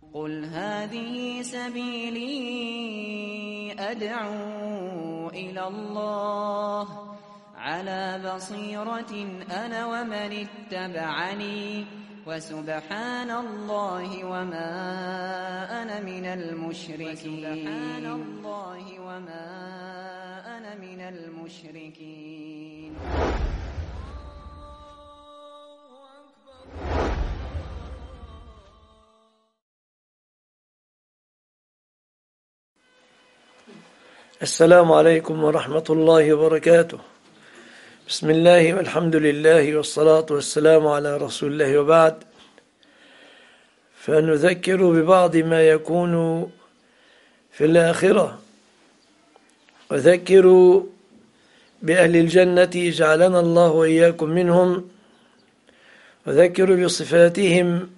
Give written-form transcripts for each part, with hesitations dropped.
قل هذه سبيلي أدعو إلى الله على بصيرة أنا ومن اتبعني وسبحان الله وما أنا من المشركين. السلام عليكم ورحمة الله وبركاته. بسم الله والحمد لله والصلاة والسلام على رسول الله، وبعد، فنذكر ببعض ما يكون في الآخرة، وذكروا بأهل الجنة جعلنا الله وإياكم منهم، وذكروا بصفاتهم،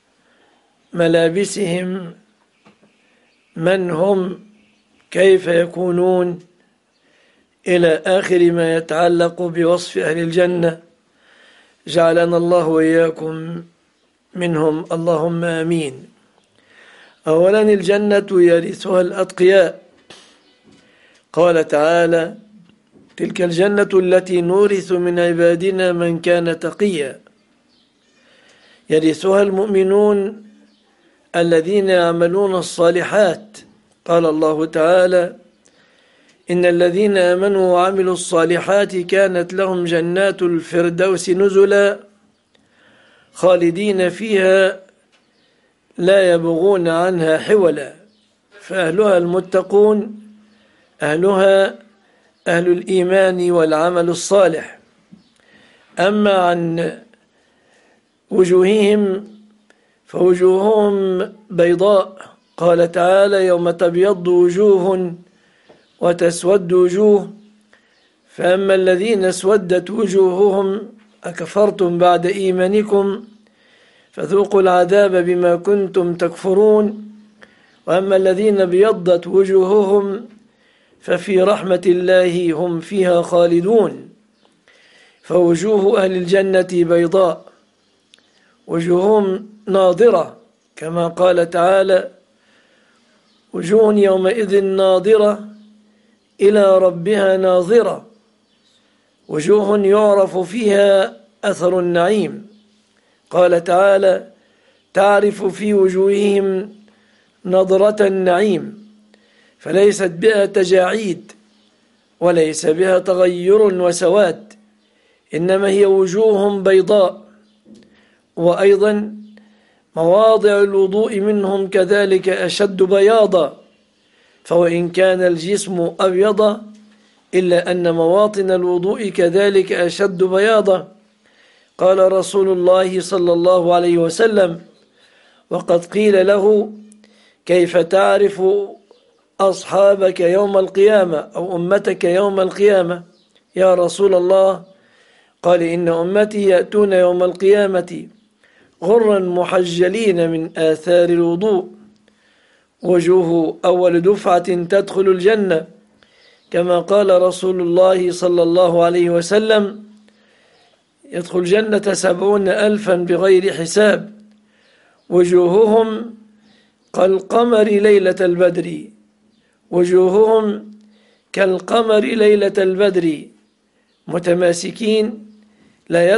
ملابسهم، من هم، كيف يكونون، إلى آخر ما يتعلق بوصف أهل الجنة. جعلنا الله وإياكم منهم، اللهم آمين. أولا، الجنة يرثها الأتقياء. قال تعالى: تلك الجنة التي نورث من عبادنا من كان تقيا. يرثها المؤمنون الذين يعملون الصالحات. قال الله تعالى: إن الذين آمنوا وعملوا الصالحات كانت لهم جنات الفردوس نزلا خالدين فيها لا يبغون عنها حولا. فأهلها المتقون، أهلها أهل الإيمان والعمل الصالح. أما عن وجوههم فوجوههم بيضاء. قال تعالى: يوم تبيض وجوه وتسود وجوه، فأما الذين اسودت وجوههم أكفرتم بعد إيمانكم فذوقوا العذاب بما كنتم تكفرون، وأما الذين ابيضت وجوههم ففي رحمة الله هم فيها خالدون. فوجوه أهل الجنة بيضاء، وجوههم ناضرة، كما قال تعالى: وجوه يومئذ ناظرة إلى ربها ناظرة، وجوه يعرف فيها أثر النعيم. قال تعالى: تعرف في وجوههم نظرة النعيم، فليست بها تجاعيد وليس بها تغير وسواد، إنما هي وجوه بيضاء. وأيضا مواضع الوضوء منهم كذلك أشد بياضا، فوإن كان الجسم أبيض إلا أن مواطن الوضوء كذلك أشد بياضا. قال رسول الله صلى الله عليه وسلم، وقد قيل له: كيف تعرف أصحابك يوم القيامة أو أمتك يوم القيامة يا رسول الله؟ قال: إن أمتي يأتون يوم القيامة غرا محجلين من آثار الوضوء، وجوه أول دفعة تدخل الجنة، كما قال رسول الله صلى الله عليه وسلم: يدخل الجنة 70,000 بغير حساب، وجوههم كالقمر ليلة البدر، وجوههم كالقمر ليلة البدر، متماسكين لا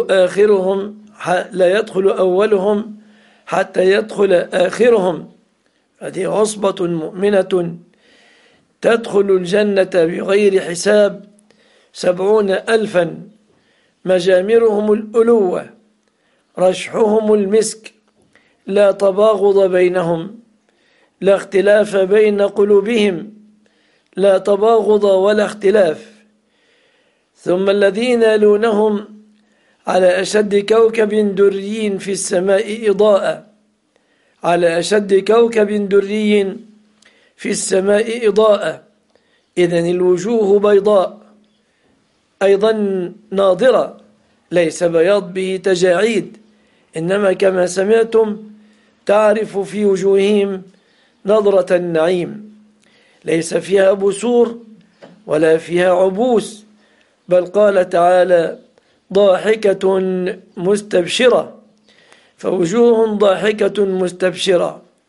يدخل أولهم حتى يدخل آخرهم. هذه عصبة مؤمنة تدخل الجنة بغير حساب 70,000، مجامرهم الألوة، رشحهم المسك، لا تباغض بينهم، لا اختلاف بين قلوبهم، لا تباغض ولا اختلاف. ثم الذين يلونهم على أشد كوكب دري في السماء إضاءة، على أشد كوكب دري في السماء إضاءة. إذن الوجوه بيضاء أيضا ناظرة، ليس بياض به تجاعيد، إنما كما سمعتم تعرف في وجوههم نظرة النعيم، ليس فيها بسور ولا فيها عبوس، بل قال تعالى: ضاحكة مستبشرة. فوجوه ضاحكة مستبشرة،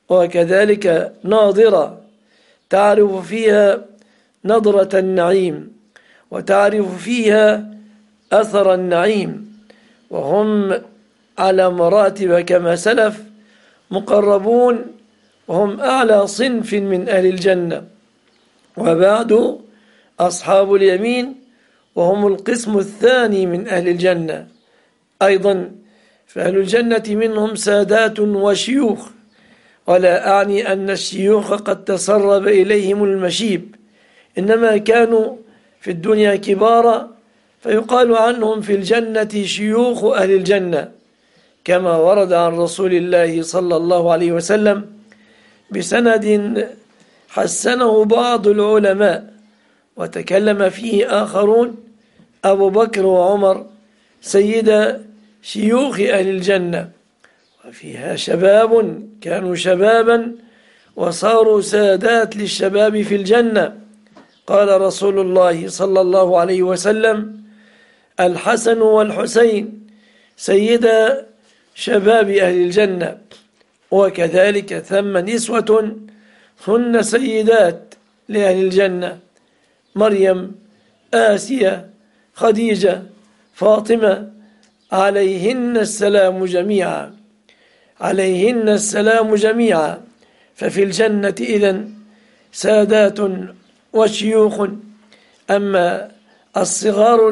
وكذلك ناظرة تعرف فيها نظرة النعيم وتعرف فيها أثر النعيم، وهم على مراتب كما سلف مقربون، وهم أعلى صنف من أهل الجنة. وبعد أصحاب اليمين وهم القسم الثاني من أهل الجنة أيضا، فأهل الجنة منهم سادات وشيوخ، ولا أعني أن الشيوخ قد تسرب إليهم المشيب، إنما كانوا في الدنيا كبارا فيقال عنهم في الجنة شيوخ أهل الجنة، كما ورد عن رسول الله صلى الله عليه وسلم بسند حسنه بعض العلماء وتكلم فيه آخرون: أبو بكر وعمر سيدا شيوخ أهل الجنة، وفيها شباب كانوا شبابا وصاروا سادات للشباب في الجنة. قال رسول الله صلى الله عليه وسلم: الحسن والحسين سيدا شباب أهل الجنة. وكذلك ثم نسوة هن سيدات لأهل الجنة: مريم، آسيا، خديجة، فاطمة، عليهن السلام جميعا، عليهن السلام جميعا. ففي الجنة إذن سادات وشيوخ. أما الصغار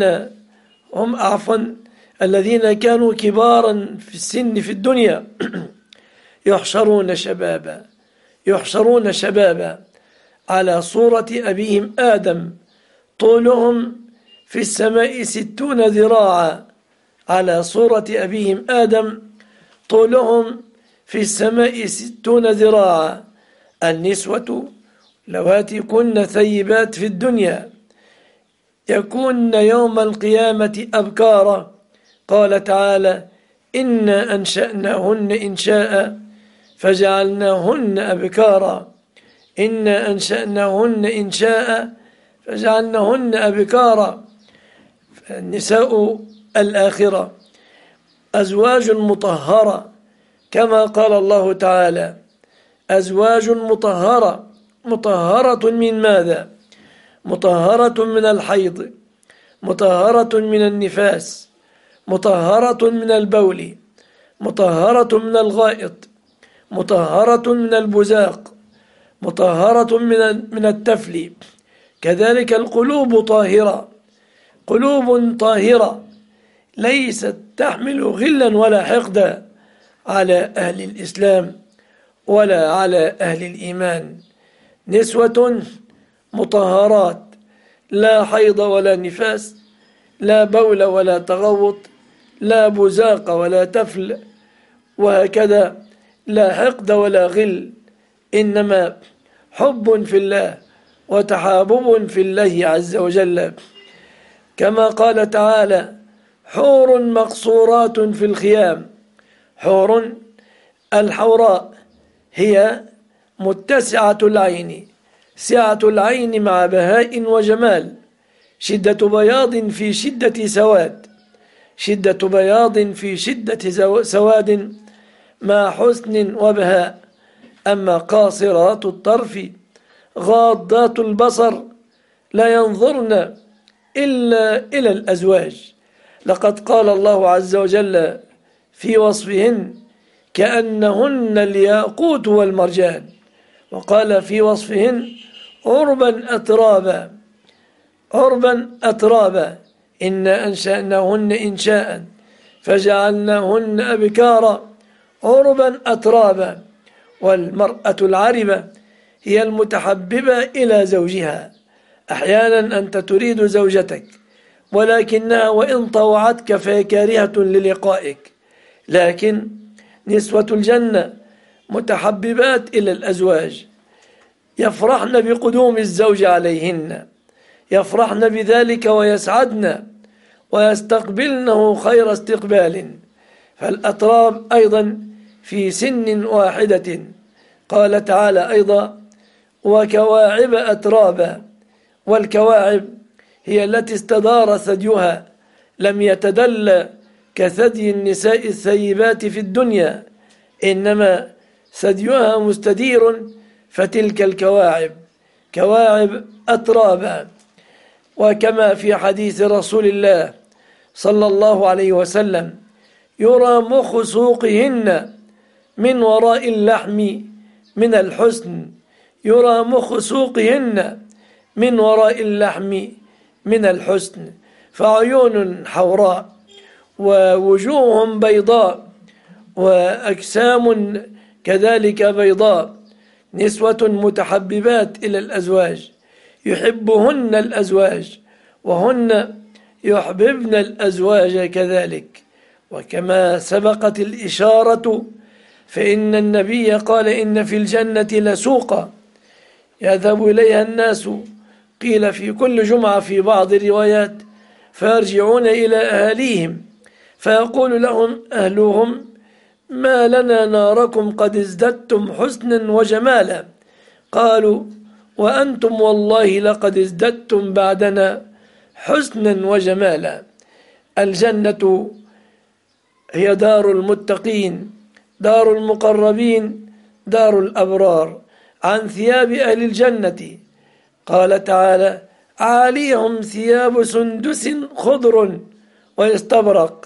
الذين كانوا كبارا في السن في الدنيا يحشرون شبابا على صورة أبيهم آدم، طولهم في السماء 60 ذراعا، على صورة أبيهم آدم طولهم في السماء 60 ذراعا. النسوة لواتي كن ثيبات في الدنيا يكون يوم القيامة أبكارا. قال تعالى: إنا أنشأناهن إنشاء فجعلناهن أبكارا، إنا أنشأناهن إنشاء فجعلناهن أبكارا. فالنساء الآخرة أزواج مطهرة، كما قال الله تعالى: أزواج مطهرة من ماذا؟ مطهرة من الحيض، مطهرة من النفاس، مطهرة من البول، مطهرة من الغائط، مطهرة من البزاق، مطهرة من التفل. كذلك القلوب طاهرة، قلوب طاهرة ليست تحمل غلا ولا حقدا على أهل الإسلام ولا على أهل الإيمان. نسوة مطهرات، لا حيض ولا نفاس، لا بول ولا تغوط، لا بزاق ولا تفل، وهكذا لا حقد ولا غل، إنما حب في الله وتحابب في الله عز وجل. كما قال تعالى: حور مقصورات في الخيام. حور الحوراء هي متسعة العين، سعة العين مع بهاء وجمال، شدة بياض في شدة سواد، شدة بياض في شدة سواد مع حسن وبهاء. أما قاصرات الطرف غاضات البصر لا ينظرن إلا إلى الأزواج. لقد قال الله عز وجل في وصفهن: كأنهن الياقوت والمرجان. وقال في وصفهن: عربا أترابا، عربا أترابا، إنا أنشأناهن إنشاء فجعلناهن أبكارا عربا أترابا. والمرأة العربة هي المتحببة إلى زوجها. أحيانا أنت تريد زوجتك ولكنها وإن طوعتك فهي كارهة للقائك، لكن نسوة الجنة متحببات إلى الأزواج، يفرحن بقدوم الزوج عليهن، يفرحن بذلك ويسعدن ويستقبلنه خير استقبال. فالأطراب أيضا في سن واحدة. قال تعالى أيضا: وكواعب أترابا. والكواعب هي التي استدار ثديها، لم يتدل كثدي النساء الثيبات في الدنيا، إنما ثديها مستدير فتلك الكواعب كواعب أترابا. وكما في حديث رسول الله صلى الله عليه وسلم: يرى مخ سوقهن من وراء اللحم من الحسن، يرى مخ سوقهن من وراء اللحم من الحسن. فعيون حوراء ووجوه بيضاء وأجسام كذلك بيضاء، نسوة متحببات إلى الأزواج يحبهن الأزواج وهن يحببن الأزواج كذلك. وكما سبقت الإشارة فإن النبي قال: إن في الجنة لسوقا يذهب إليها الناس، قيل في كل جمعة في بعض الروايات، فيرجعون إلى أهاليهم فيقول لهم أهلهم: ما لنا ناركم قد ازددتم حسنا وجمالا. قالوا: وأنتم والله لقد ازددتم بعدنا حسنا وجمالا. الجنة هي دار المتقين، دار المقربين، دار الأبرار. عن ثياب أهل الجنة قال تعالى: عاليهم ثياب سندس خضر واستبرق.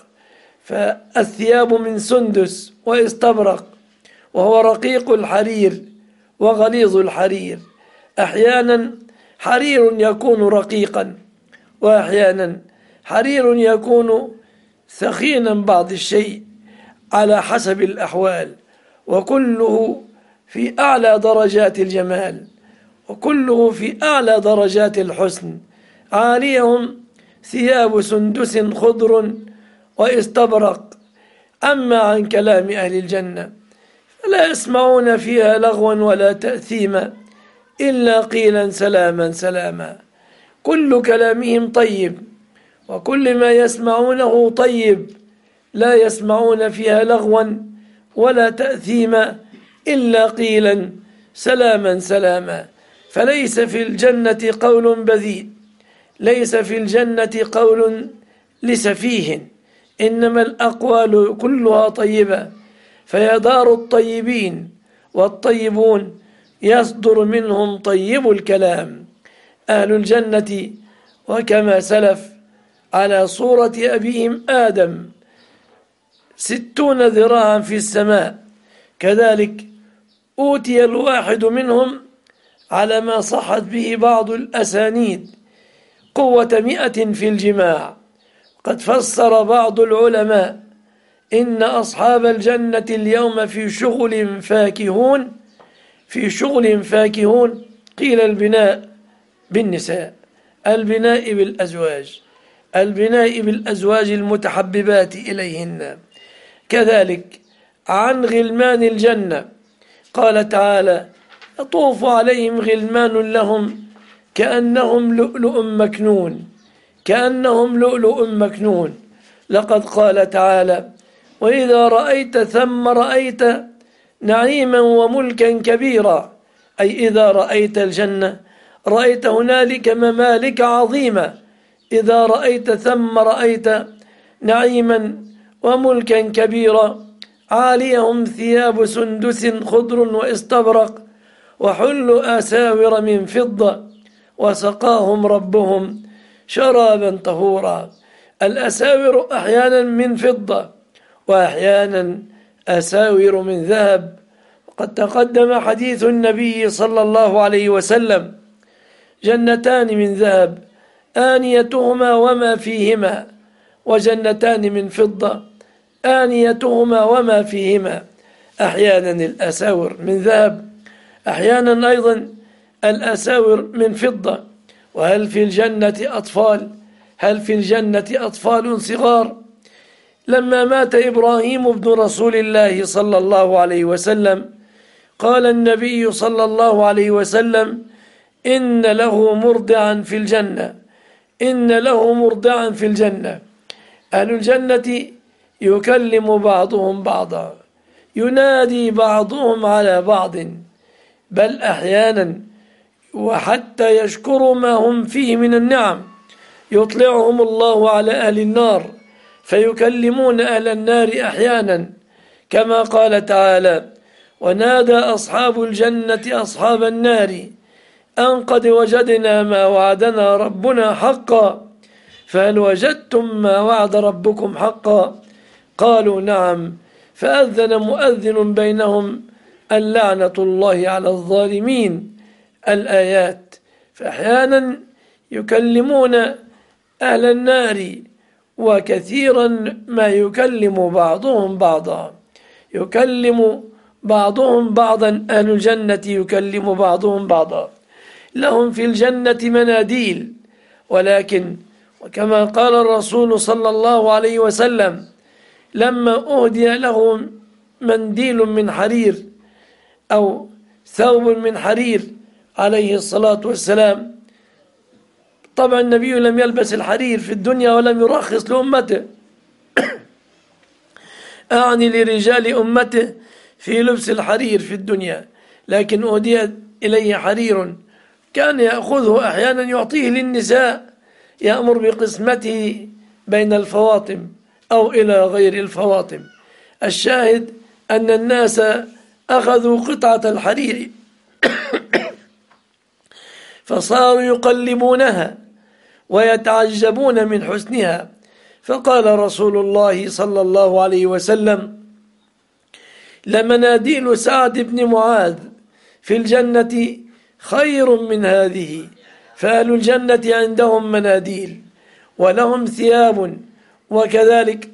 فالثياب من سندس واستبرق، وهو رقيق الحرير وغليظ الحرير. أحيانا حرير يكون رقيقا، وأحيانا حرير يكون ثخينا بعض الشيء على حسب الأحوال، وكله في أعلى درجات الجمال، وكله في أعلى درجات الحسن. عاليهم ثياب سندس خضر واستبرق. أما عن كلام أهل الجنة فلا يسمعون فيها لغوا ولا تأثيما إلا قيلا سلاما سلاما. كل كلامهم طيب، وكل ما يسمعونه طيب، لا يسمعون فيها لغوا ولا تأثيما إلا قيلا سلاما سلاما. فليس في الجنة قول بذيء، ليس في الجنة قول لسفيه، إنما الأقوال كلها طيبة، فهي دار الطيبين، والطيبون يصدر منهم طيب الكلام. أهل الجنة وكما سلف على صورة أبيهم آدم 60 ذراعا في السماء، كذلك أوتي الواحد منهم على ما صحت به بعض الأسانيد قوة 100 في الجماع. قد فسر بعض العلماء إن أصحاب الجنة اليوم في شغل فاكهون، في شغل فاكهون. قيل البناء بالنساء، البناء بالأزواج، البناء بالأزواج المتحببات إليهن. كذلك عن غلمان الجنة قال تعالى: يطوف عليهم غلمان لهم كأنهم لؤلؤ مكنون، كأنهم لؤلؤ مكنون. لقد قال تعالى: وإذا رأيت ثم رأيت نعيما وملكا كبيرا. أي إذا رأيت الجنة رأيت هنالك ممالك عظيمة، إذا رأيت ثم رأيت نعيما وملكا كبيرا. عاليهم ثياب سندس خضر واستبرق، وحلوا أساور من فضة، وسقاهم ربهم شرابا طهورا. الأساور أحيانا من فضة، وأحيانا أساور من ذهب. وقد تقدم حديث النبي صلى الله عليه وسلم: جنتان من ذهب آنيتهما وما فيهما، وجنتان من فضة آنيتهما وما فيهما. أحيانا الأساور من ذهب، أحيانا أيضا الأساور من فضة. وهل في الجنة أطفال؟ هل في الجنة أطفال صغار؟ لما مات إبراهيم ابن رسول الله صلى الله عليه وسلم قال النبي صلى الله عليه وسلم: إن له مرضعا في الجنة، إن له مرضعا في الجنة. أهل الجنة يكلم بعضهم بعضا، ينادي بعضهم على بعض، بل أحيانا وحتى يشكروا ما هم فيه من النعم يطلعهم الله على أهل النار فيكلمون أهل النار أحيانا، كما قال تعالى: ونادى أصحاب الجنة أصحاب النار أن قد وجدنا ما وعدنا ربنا حقا فهل وجدتم ما وعد ربكم حقا؟ قالوا نعم. فأذن مؤذن بينهم اللعنة الله على الظالمين. الآيات. فأحيانا يكلمون أهل النار، وكثيرا ما يكلم بعضهم بعضا، يكلم بعضهم بعضا. أهل الجنة يكلم بعضهم بعضا، لهم في الجنة مناديل، ولكن وكما قال الرسول صلى الله عليه وسلم لما أهدي له منديل من حرير أو ثوب من حرير عليه الصلاة والسلام، طبعا النبي لم يلبس الحرير في الدنيا ولم يرخص لأمته أعني لرجال أمته في لبس الحرير في الدنيا، لكن أهدي إليه حرير كان يأخذه أحيانا يعطيه للنساء، يأمر بقسمته بين الفواطم أو إلى غير الفواطم. الشاهد أن الناس أخذوا قطعة الحرير فصاروا يقلبونها ويتعجبون من حسنها. فقال رسول الله صلى الله عليه وسلم لمناديل سعد بن معاذ في الجنة خير من هذه. فأهل الجنة عندهم مناديل ولهم ثياب، وكذلك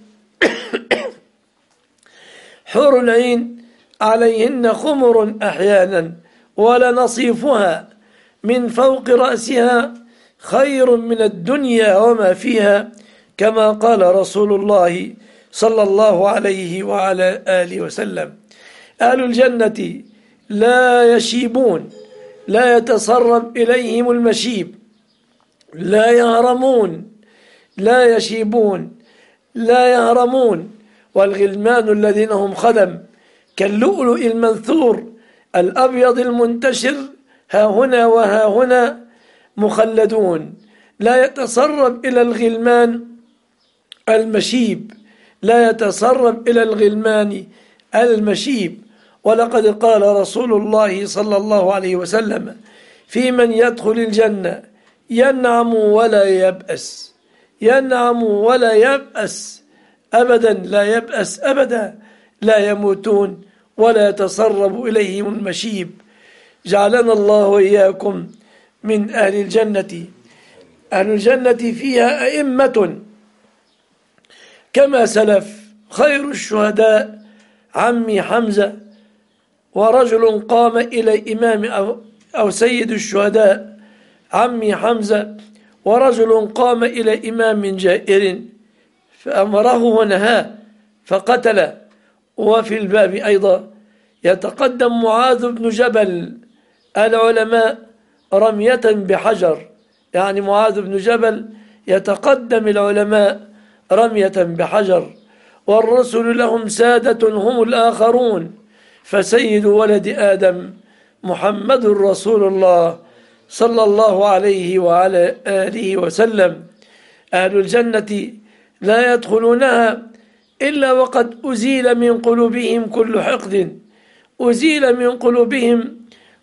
حور العين عليهن خمر أحيانا ولنصيفها من فوق رأسها خير من الدنيا وما فيها، كما قال رسول الله صلى الله عليه وعلى آله وسلم. أهل الجنة لا يشيبون، لا يتسرب إليهم المشيب، لا يهرمون، لا يشيبون، لا يهرمون. والغلمان الذين هم خدم كاللؤلؤ المنثور الأبيض المنتشر ها هنا وها هنا مخلدون، لا يتسرب إلى الغلمان المشيب، لا يتسرب إلى الغلمان المشيب. ولقد قال رسول الله صلى الله عليه وسلم في من يدخل الجنة ينعم ولا يبأس، ينعم ولا يبأس أبدا، لا يبأس أبدا، لا يموتون ولا يتسرب إليهم المشيب. جعلنا الله وإياكم من أهل الجنة. أهل الجنة فيها أئمة كما سلف. خير الشهداء عمي حمزة، ورجل قام إلى إمام أو سيد الشهداء عمي حمزة، ورجل قام إلى إمام جائر فأمره ونهاه فقتل. وفي الباب أيضا يتقدم معاذ بن جبل العلماء رمية بحجر، يعني معاذ بن جبل يتقدم العلماء رمية بحجر. والرسل لهم سادة هم الآخرون، فسيد ولد آدم محمد رسول الله صلى الله عليه وعلى آله وسلم. أهل الجنة لا يدخلونها إلا وقد أزيل من قلوبهم كل حقد، أزيل من قلوبهم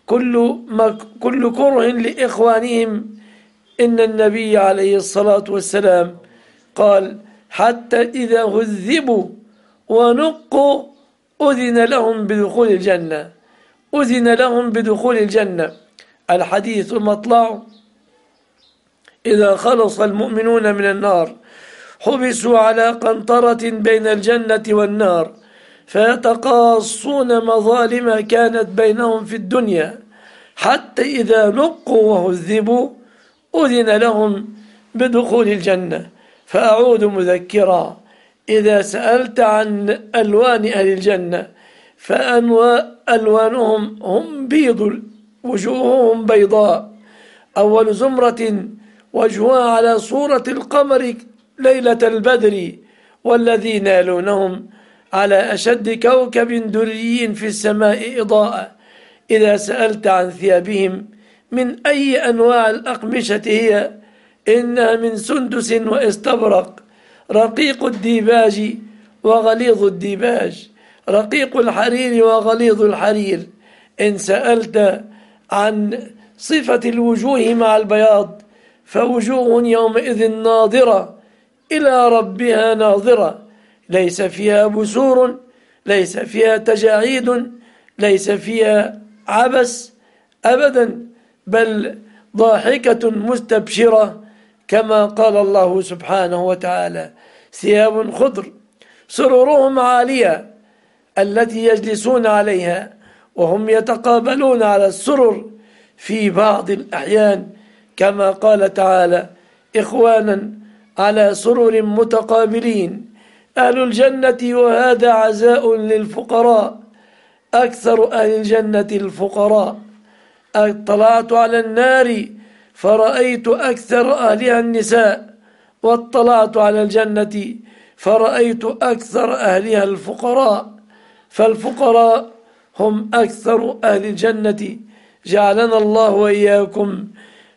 كل كره لإخوانهم. إن النبي عليه الصلاة والسلام قال حتى إذا هذبوا ونقوا أذن لهم بدخول الجنة، أذن لهم بدخول الجنة. الحديث مطلع إذا خلص المؤمنون من النار حبسوا على قنطرة بين الجنة والنار فيتقاصون مظالم كانت بينهم في الدنيا، حتى إذا نقوا وهذبوا أذن لهم بدخول الجنة. فأعود مذكرا إذا سألت عن ألوان أهل الجنة فألوانهم هم بيض، وجوههم بيضاء. أول زمرة وجهها على صورة القمر ليلة البدر، والذين يلونهم على أشد كوكب دري في السماء إضاءة. إذا سألت عن ثيابهم من أي أنواع الأقمشة هي، إنها من سندس واستبرق رقيق الديباج وغليظ الديباج. رقيق الحرير وغليظ الحرير. إن سألت عن صفة الوجوه مع البياض فوجوه يومئذ ناظرة إلى ربها ناظرة، ليس فيها بسور، ليس فيها تجاعيد، ليس فيها عبس أبدا، بل ضاحكة مستبشرة، كما قال الله سبحانه وتعالى: ثياب خضر سررهم عالية التي يجلسون عليها وهم يتقابلون على السرر في بعض الأحيان، كما قال تعالى: إخوانا على سرر متقابلين. أهل الجنة وهذا عزاء للفقراء، أكثر أهل الجنة الفقراء. اطلعت على النار فرأيت أكثر أهلها النساء، واطلعت على الجنة فرأيت أكثر أهلها الفقراء، فالفقراء هم أكثر أهل الجنة. جعلنا الله وإياكم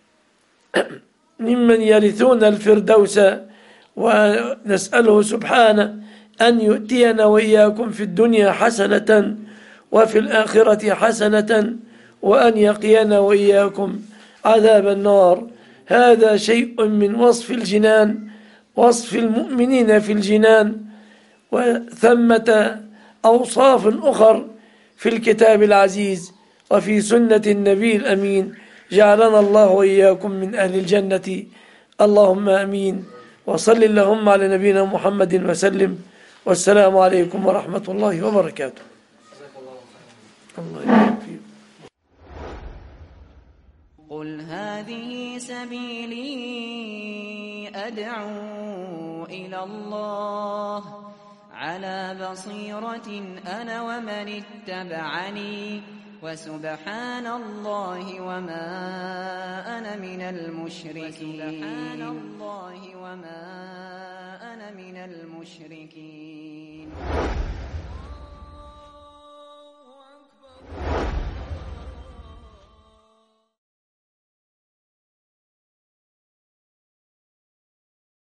ممن يرثون الفردوس، ونسأله سبحانه أن يؤتينا وإياكم في الدنيا حسنة وفي الآخرة حسنة، وأن يقينا وإياكم عذاب النار. هذا شيء من وصف الجنان، وصف المؤمنين في الجنان، وثمة أوصاف أخر في الكتاب العزيز وفي سنة النبي الأمين. جعلنا الله وإياكم من أهل الجنة، اللهم آمين. وصل اللهم على نبينا محمد وسلم، والسلام عليكم ورحمة الله وبركاته. الله يبارك فيك. قل هذه سبيلي أدعو إلى الله على بصيرة أنا ومن اتبعني، وسبحان الله وما أنا من المشركين.